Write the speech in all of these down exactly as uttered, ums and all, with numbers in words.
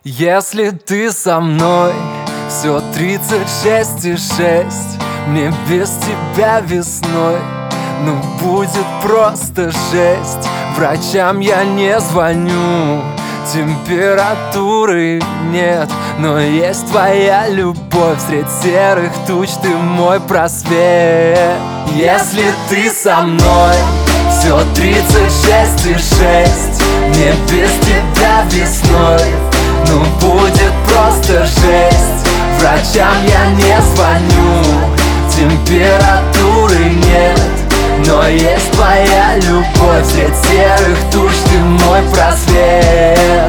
Если ты со мной, все тридцать шесть и шесть. Мне без тебя весной, ну будет просто жесть. Врачам я не звоню, температуры нет, но есть твоя любовь. Средь серых туч ты мой просвет. Если ты со мной, все тридцать шесть и шесть. Мне без тебя весной, ну будет просто жесть. Врачам я не звоню, температуры нет, но есть твоя любовь. Средь серых туч ты мой просвет.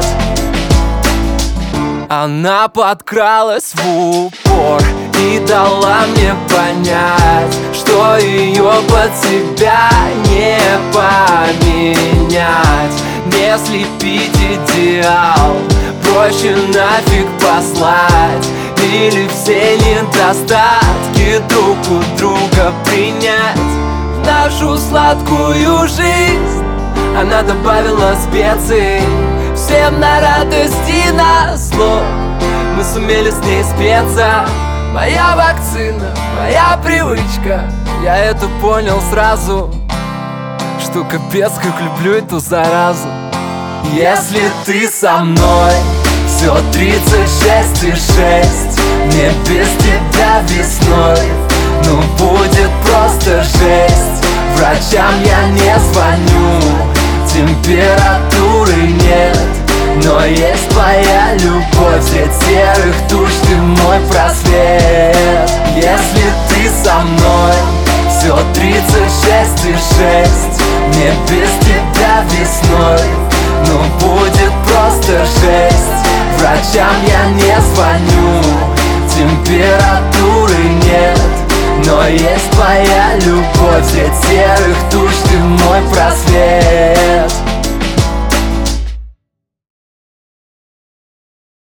Она подкралась в упор и дала мне понять, что ее под себя не поменять. Не слепить идеал, проще нафиг послать, или все недостатки друг у друга принять. В нашу сладкую жизнь она добавила специй, всем на радость и на зло. Мы сумели с ней спеться. Моя вакцина, моя привычка. Я это понял сразу, что капец как люблю эту заразу. Если ты со мной, все тридцать шесть и шесть. Мне без тебя весной, ну будет просто жесть. Врачам я не звоню, температуры нет, но есть твоя любовь. Средь серых туч ты мой просвет. Если ты со мной, все тридцать шесть и шесть. Мне без тебя весной, ну будет просто жесть. Врачам я не звоню, температуры нет, но есть твоя любовь. Средь серых туч ты мой просвет.